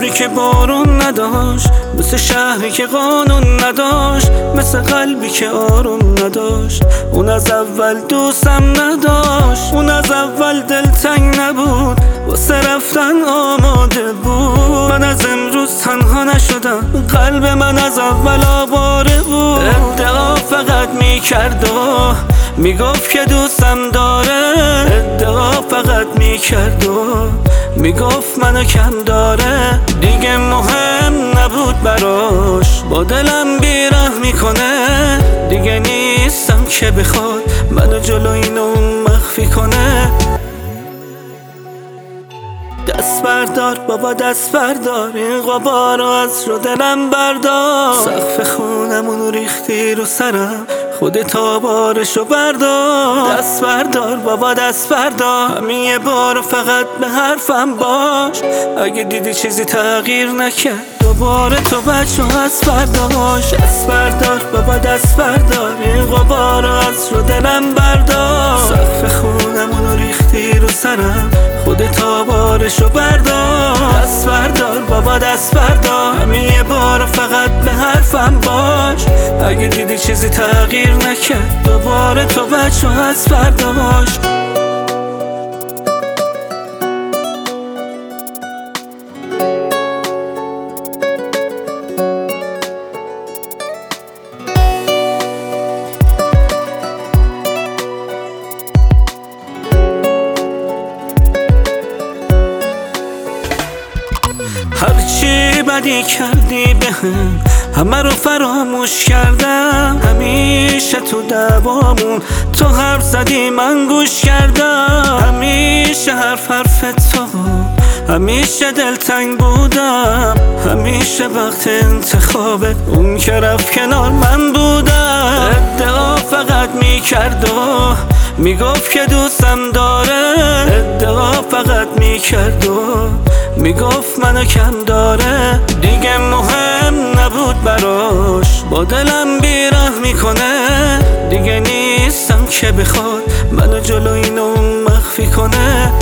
ابری که بارون نداشت، مثل شهری که قانون نداشت، مثل قلبی که آروم نداشت. اون از اول دوستم نداشت، اون از اول دلتنگ نبود، واسه رفتن آماده بود. من از امروز تنها نشدم، قلب من از اول آواره بود. ادعا فقط میکرد و میگفت که دوستم داره، ادعا فقط میکرد و میگفت منو کم داره. دیگه مهم نبود براش، با دلم بیره میکنه. دیگه نیستم که بخواد منو جلو اینو مخفی کنه. دست بردار بابا دست بردار، این غبارو از رو دلم بردار. سقف خونمونو ریختی رو سرم، خودت بارشو بردار. دست بردار بابا دست بردار، همین یه بار فقط به حرفم باش. اگه دیدی چیزی تغییر نکرد، دوباره تو بچه هست برداشت. دست بردار بابا دست بردار، این غبارو از رو دلم بردار. سقف خونمونو ریختی رو سرم، خودت بارشو بردار. دست بردار بابا دست بردار، همین یه بار فقط به حرفم باش. اگه دیدی چیزی تغییر نکرد، دوباره تو بچه هست برداشت. هرچی بدی کردی بهم، همه رو فراموش کردم. همیشه تو دعوامون تو حرف زدی من گوش کردم. همیشه حرف تو، همیشه دلتنگ بودم. همیشه وقت انتخابت اون که رفت کنار من بودم. ادعا فقط میکرد و میگفت که دوستم داره، ادعا فقط میکرد و میگفت منو کم داره. دیگه مهم نبود براش، با دلم بیره میکنه. دیگه نیستم که بخواد منو جلو اینو مخفی کنه.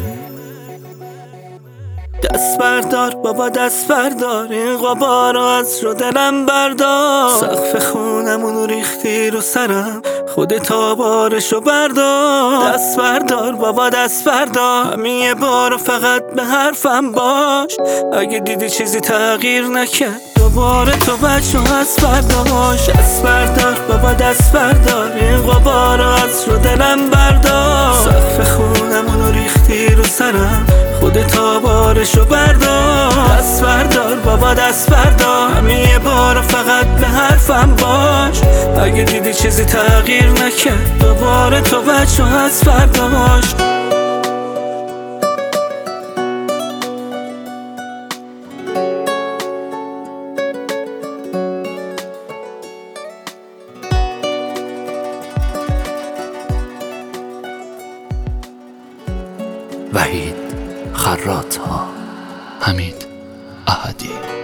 دست بردار بابا دست بردار، این غبارو از رو دلم بردار. سقف خونمونو ریختی رو سرم، خودت بارشو بردار. دست بردار بابا دست بردار، همین یه بار فقط به حرفم باش. اگه دیدی چیزی تغییر نکرد، دوباره تو بچه هست برداشت. دست بردار بابا دست بردار، این غبارو از رو دلم بردار. سقف خونمونو ریختی رو سرم، خودت بارشو بردار. دست بردار بابا دست بردار، همین یه بار فقط به حرفم باش. اگه دیدی چیزی تغییر نکرد، دوباره تو بچه هست برداشت. وحید خراط‌ها، حمید احدی.